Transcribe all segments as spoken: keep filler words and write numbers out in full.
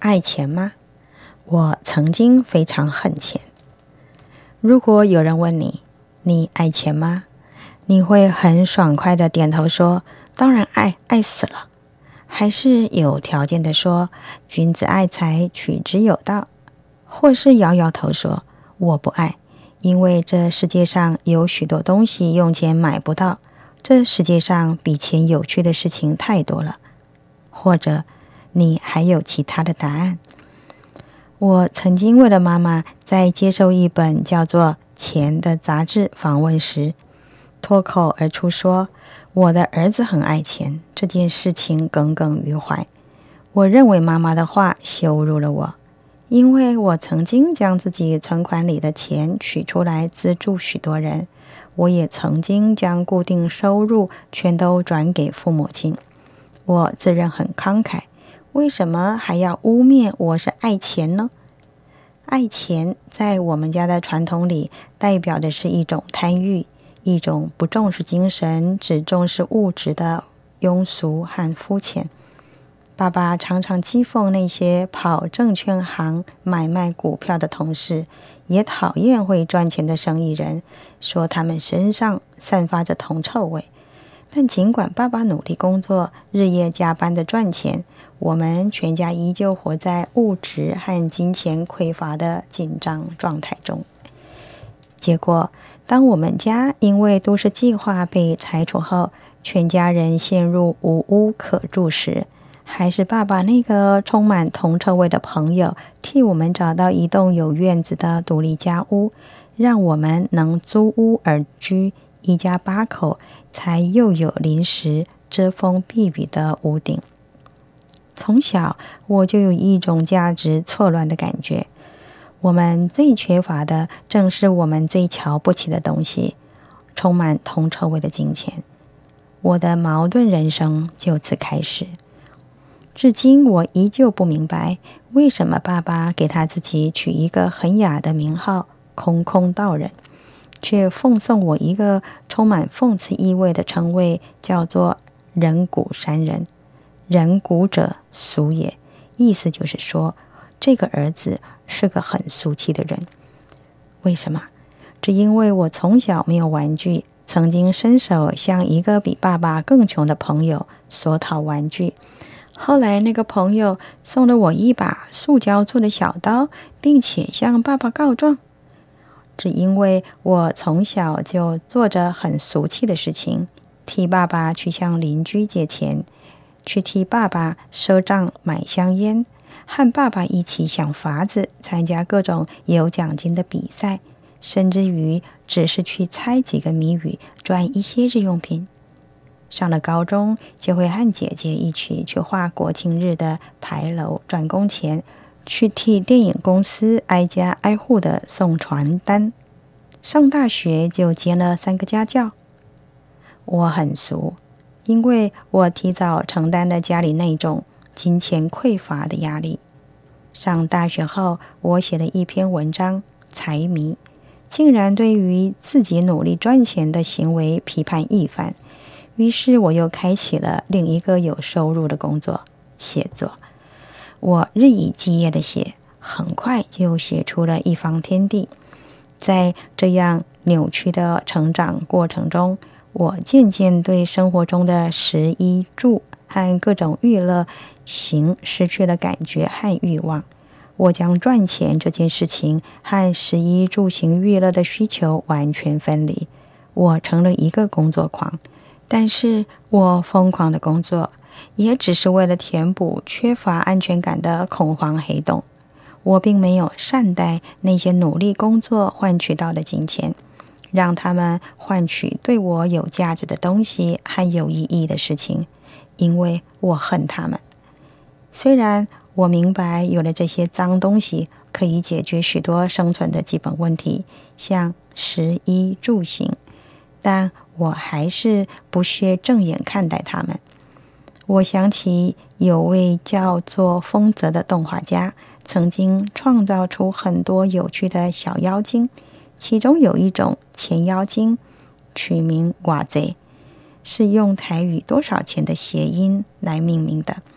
爱钱吗？我曾经非常恨钱。如果有人问你，你爱钱吗？你会很爽快地点头说，当然爱，爱死了。还是有条件地说，君子爱财，取之有道。或是摇摇头说，我不爱，因为这世界上有许多东西用钱买不到，这世界上比钱有趣的事情太多了。或者你还有其他的答案。我曾经为了妈妈在接受一本叫做《钱》的杂志访问时，脱口而出说，我的儿子很爱钱，这件事情耿耿于怀。我认为妈妈的话羞辱了我，因为我曾经将自己存款里的钱取出来资助许多人，我也曾经将固定收入全都转给父母亲。我自认很慷慨，为什么还要污蔑我是爱钱呢？爱钱在我们家的传统里代表的是一种贪欲，一种不重视精神，只重视物质的庸俗和肤浅。爸爸常常讥讽那些跑证券行买卖股票的同事，也讨厌会赚钱的生意人，说他们身上散发着铜臭味。但尽管爸爸努力工作，日夜加班的赚钱，我们全家依旧活在物质和金钱匮乏的紧张状态中。结果，当我们家因为都市计划被拆除后，全家人陷入无屋可住时，还是爸爸那个充满铜臭味的朋友替我们找到一栋有院子的独立家屋，让我们能租屋而居，一家八口才又有临时遮风避雨的屋顶。从小我就有一种价值错乱的感觉，我们最缺乏的正是我们最瞧不起的东西，充满铜臭味的金钱。我的矛盾人生就此开始。至今我依旧不明白，为什么爸爸给他自己取一个很雅的名号空空道人，却奉送我一个充满讽刺意味的称谓，叫做人骨山人。人骨者俗也，意思就是说，这个儿子是个很俗气的人。为什么？只因为我从小没有玩具，曾经伸手向一个比爸爸更穷的朋友索讨玩具。后来那个朋友送了我一把塑胶做的小刀，并且向爸爸告状。只因为我从小就做着很俗气的事情，替爸爸去向邻居借钱，去替爸爸赊账买香烟，和爸爸一起想法子参加各种有奖金的比赛，甚至于只是去猜几个谜语赚一些日用品。上了高中，就会和姐姐一起去画国庆日的牌楼赚工钱，去替电影公司挨家挨户的送传单。上大学就接了三个家教。我很俗，因为我提早承担了家里那种金钱匮乏的压力。上大学后，我写了一篇文章，财迷，竟然对于自己努力赚钱的行为批判一番。于是我又开启了另一个有收入的工作，写作。我日以继夜地写，很快就写出了一方天地。在这样扭曲的成长过程中，我渐渐对生活中的食衣住和各种娱乐行失去了感觉和欲望。我将赚钱这件事情和食衣住行娱乐的需求完全分离。我成了一个工作狂，但是我疯狂的工作也只是为了填补缺乏安全感的恐慌黑洞。我并没有善待那些努力工作换取到的金钱，让他们换取对我有价值的东西和有意义的事情，因为我恨他们。虽然我明白有了这些脏东西可以解决许多生存的基本问题，像食衣住行，但我还是不屑正眼看待他们。我想起有位叫做丰泽的动画家，曾经创造出很多有趣的小妖精，其中有一种钱妖精，取名寡贼，是用台语多少钱的谐音来命名的。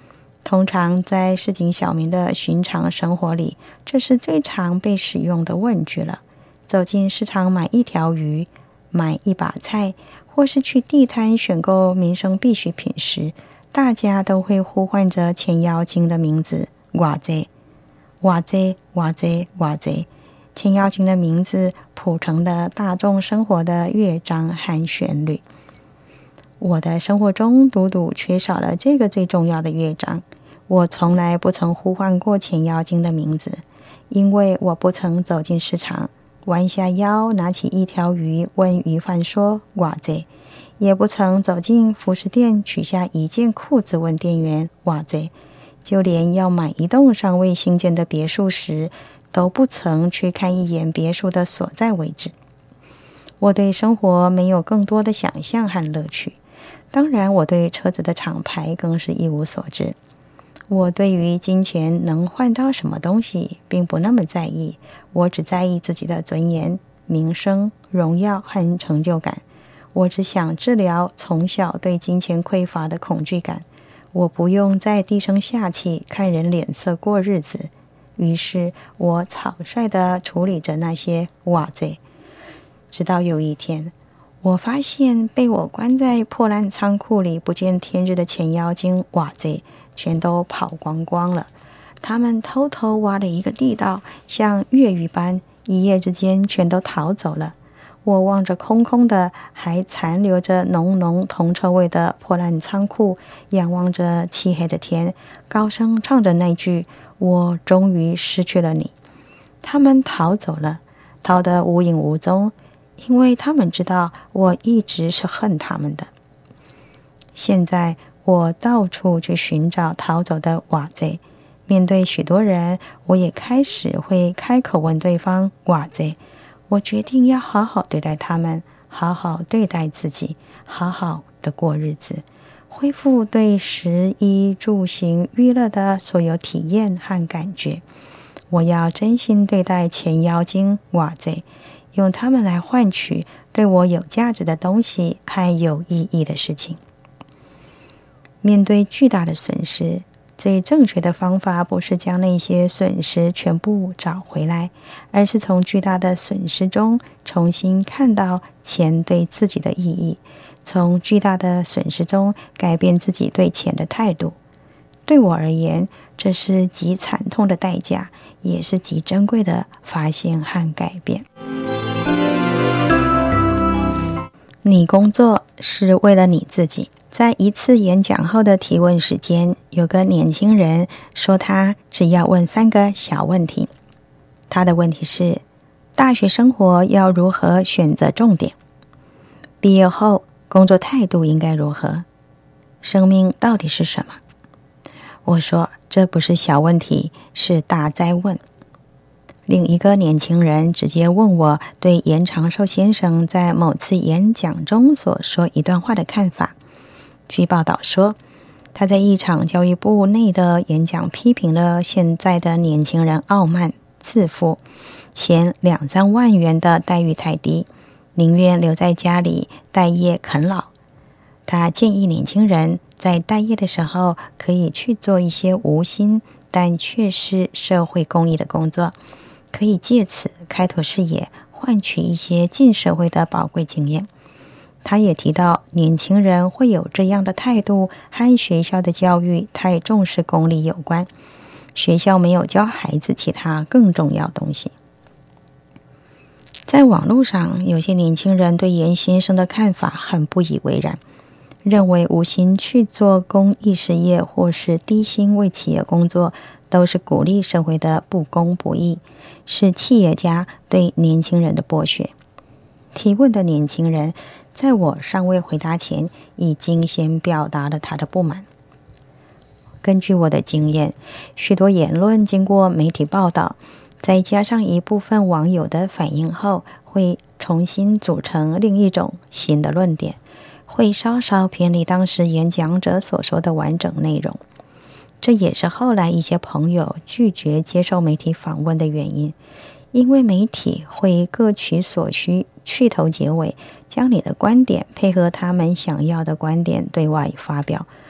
通常在市井小民的寻常生活里，这是最常被使用的问句了。走进市场买一条鱼，买一把菜，或是去地摊选购民生必需品时，大家都会呼唤着钱妖精的名字，偌济偌济偌济偌济。钱妖精的名字谱成了大众生活的乐章和旋律。我的生活中独独缺少了这个最重要的乐章。我从来不曾呼唤过钱妖精的名字，因为我不曾走进市场，弯下腰拿起一条鱼问鱼贩说偌济，也不曾走进服饰店取下一件裤子问店员偌济，就连要买一栋尚未兴建的别墅时，都不曾去看一眼别墅的所在位置。我对生活没有更多的想象和乐趣，当然我对车子的厂牌更是一无所知。我对于金钱能换到什么东西并不那么在意，我只在意自己的尊严、名声、荣耀和成就感。我只想治疗从小对金钱匮乏的恐惧感。我不用再低声下气看人脸色过日子。于是我草率地处理着那些偌济。直到有一天，我发现被我关在破烂仓库里不见天日的钱妖精偌济全都跑光光了。他们偷偷挖了一个地道，像越狱般一夜之间全都逃走了。我望着空空的还残留着浓浓铜臭味的破烂仓库，仰望着漆黑的天，高声唱着那句我终于失去了你。他们逃走了，逃得无影无踪，因为他们知道我一直是恨他们的。现在我到处去寻找逃走的偌济，面对许多人，我也开始会开口问对方偌济。我决定要好好对待他们，好好对待自己，好好的过日子，恢复对食衣住行娱乐的所有体验和感觉。我要真心对待钱妖精偌济，用它们来换取对我有价值的东西和有意义的事情。面对巨大的损失，最正确的方法不是将那些损失全部找回来，而是从巨大的损失中重新看到钱对自己的意义，从巨大的损失中改变自己对钱的态度。对我而言，这是极惨痛的代价，也是极珍贵的发现和改变。你工作是为了你自己。在一次演讲后的提问时间，有个年轻人说他只要问三个小问题。他的问题是：大学生活要如何选择重点？毕业后工作态度应该如何？生命到底是什么？我说这不是小问题，是大哉问。另一个年轻人直接问我对严长寿先生在某次演讲中所说一段话的看法。据报道说，他在一场教育部内的演讲批评了现在的年轻人傲慢自负，嫌两三万元的待遇太低，宁愿留在家里待业啃老。他建议年轻人在待业的时候可以去做一些无心但却是社会公益的工作，可以借此开拓视野，换取一些进社会的宝贵经验。他也提到，年轻人会有这样的态度和学校的教育太重视功利有关，学校没有教孩子其他更重要的东西。在网络上，有些年轻人对严先生的看法很不以为然，认为无心去做公益事业或是低薪为企业工作，都是鼓励社会的不公不义，是企业家对年轻人的剥削。提问的年轻人在我尚未回答前，已经先表达了他的不满。根据我的经验，许多言论经过媒体报道，再加上一部分网友的反应后，会重新组成另一种新的论点，会稍稍偏离当时演讲者所说的完整内容。这也是后来一些朋友拒绝接受媒体访问的原因，因为媒体会各取所需，去头结尾，将你的观点配合他们想要的观点对外发表。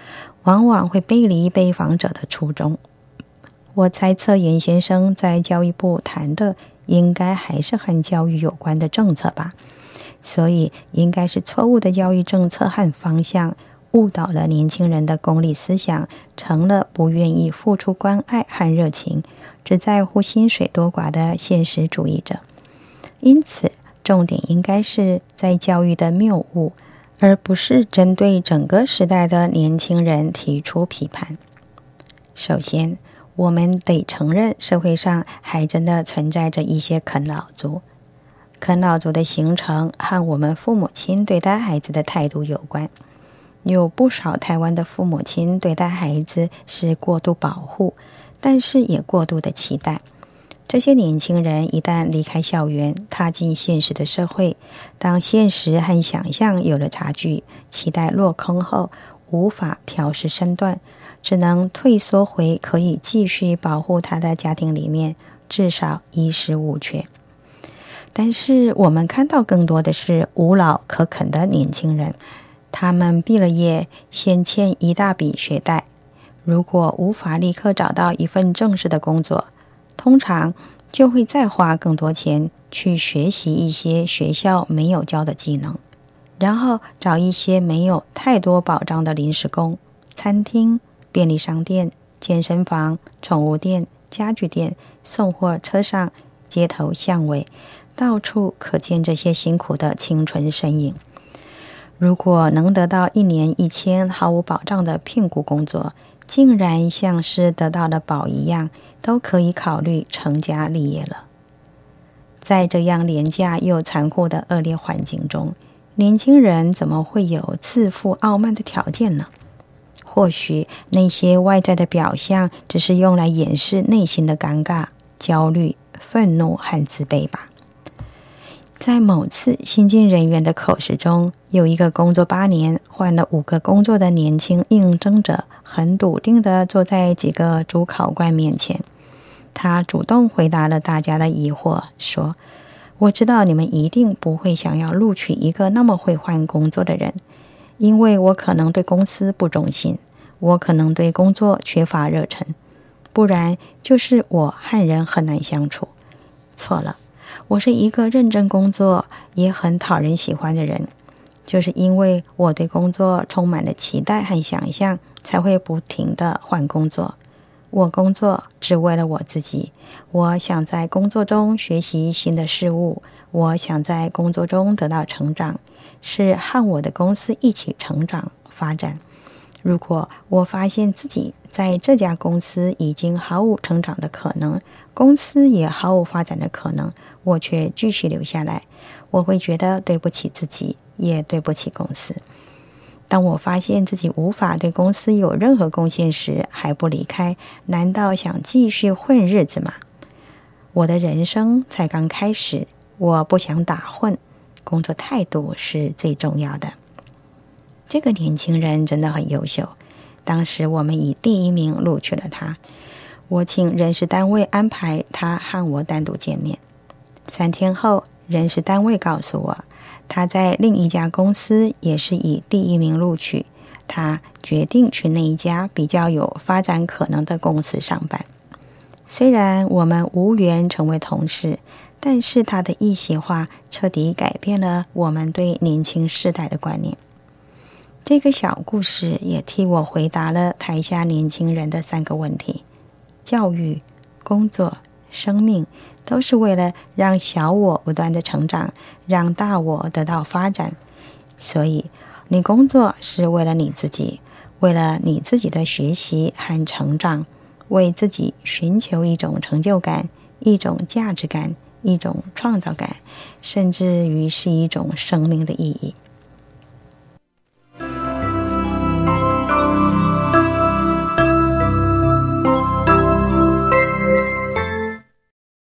往往会背离被访者的初衷。我猜测严先生在教育部谈的应该还是和教育有关的政策吧，所以应该是错误的教育政策和方向误导了年轻人的功利思想，成了不愿意付出关爱和热情，只在乎薪水多寡的现实主义者。因此重点应该是在教育的谬误，而不是针对整个时代的年轻人提出批判。首先，我们得承认社会上还真的存在着一些啃老族。啃老族的形成和我们父母亲对待孩子的态度有关。有不少台湾的父母亲对待孩子是过度保护，但是也过度的期待。这些年轻人一旦离开校园，踏进现实的社会，当现实和想象有了差距，期待落空后，无法调试身段，只能退缩回可以继续保护他的家庭里面，至少衣食无缺。但是我们看到更多的是无老可啃的年轻人，他们毕了业，先欠一大笔学贷，如果无法立刻找到一份正式的工作，通常就会再花更多钱去学习一些学校没有教的技能，然后找一些没有太多保障的临时工，餐厅、便利商店、健身房、宠物店、家具店、送货车上、街头巷尾，到处可见这些辛苦的青春身影。如果能得到一年一千毫无保障的聘雇工作，竟然像是得到了宝一样，都可以考虑成家立业了。在这样廉价又残酷的恶劣环境中，年轻人怎么会有自负傲慢的条件呢？或许那些外在的表象只是用来掩饰内心的尴尬、焦虑、愤怒和自卑吧。在某次新进人员的口试中，有一个工作八年、换了五个工作的年轻应征者，很笃定地坐在几个主考官面前。他主动回答了大家的疑惑，说：“我知道你们一定不会想要录取一个那么会换工作的人，因为我可能对公司不忠心，我可能对工作缺乏热忱，不然就是我和人很难相处。错了。我是一个认真工作也很讨人喜欢的人，就是因为我对工作充满了期待和想象，才会不停地换工作。我工作只为了我自己，我想在工作中学习新的事物，我想在工作中得到成长，是和我的公司一起成长发展。如果我发现自己在这家公司已经毫无成长的可能，公司也毫无发展的可能，我却继续留下来，我会觉得对不起自己，也对不起公司。当我发现自己无法对公司有任何贡献时，还不离开，难道想继续混日子吗？我的人生才刚开始，我不想打混，工作态度是最重要的。这个年轻人真的很优秀，当时我们以第一名录取了他。我请人事单位安排他和我单独见面。三天后，人事单位告诉我，他在另一家公司也是以第一名录取，他决定去那一家比较有发展可能的公司上班。虽然我们无缘成为同事，但是他的一席话彻底改变了我们对年轻世代的观念。这个小故事也替我回答了台下年轻人的三个问题：教育、工作、生命，都是为了让小我不断的成长，让大我得到发展。所以你工作是为了你自己，为了你自己的学习和成长，为自己寻求一种成就感、一种价值感、一种创造感，甚至于是一种生命的意义。